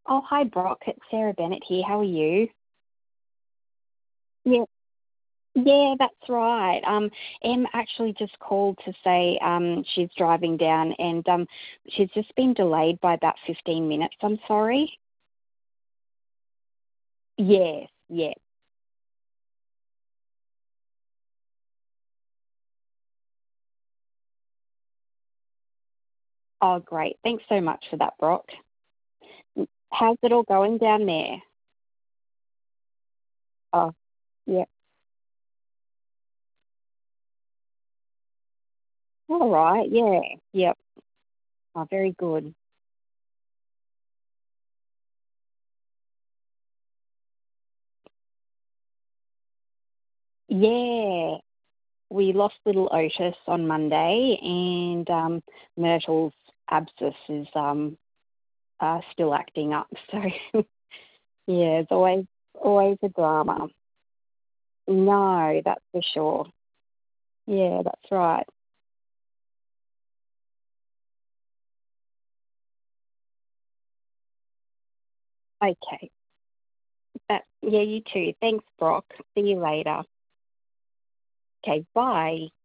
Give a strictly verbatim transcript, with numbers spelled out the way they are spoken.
Oh, hi, Brock. It's Sarah Bennett here. How are you? Yeah, yeah, that's right. Um, Em actually just called to say um she's driving down and um she's just been delayed by about fifteen minutes. I'm sorry. Yes, yeah. Oh, great. Thanks so much for that, Brock. How's it all going down there? Oh, yeah. All right. Yeah. Yep. Oh, very good. Yeah. We lost little Otis on Monday, and um, Myrtle's abscess is um, uh, still acting up. So yeah, it's always always a drama. No, that's for sure. Yeah, that's right. Okay. That, yeah, you too. Thanks, Brock. See you later. Okay, bye.